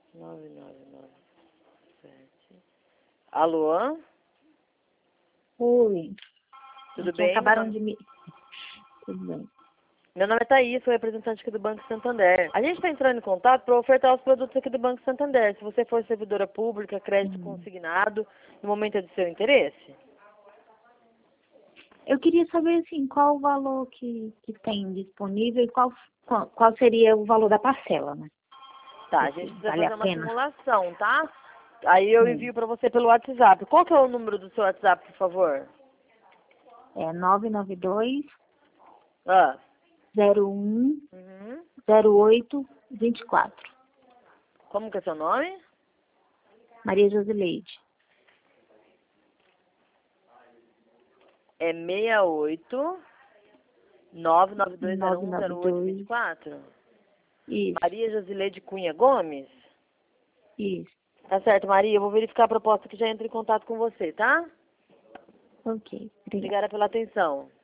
9997. Alô? Oi. Tudo bem? Acabaram de me... Tudo bem. Meu nome é Thaís, sou representante aqui do Banco Santander. A gente está entrando em contato para ofertar os produtos aqui do Banco Santander. Se você for servidora pública, crédito consignado, no momento é do seu interesse? Eu queria saber, assim, qual o valor que tem disponível e qual seria o valor da parcela, né? Tá, a gente precisa Vale fazer a uma pena? simulação, tá? Aí eu envio para você pelo WhatsApp. Qual que é o número do seu WhatsApp, por favor? É 992 Ah. 01 Uhum. 08 24. Como que é seu nome? Maria Josileide. É 68 992. 992010824. Isso, Maria Josileide Cunha Gomes? isso. Tá certo, Maria. Eu vou verificar a proposta que já entra em contato com você, tá? Ok, obrigada. Obrigada pela atenção.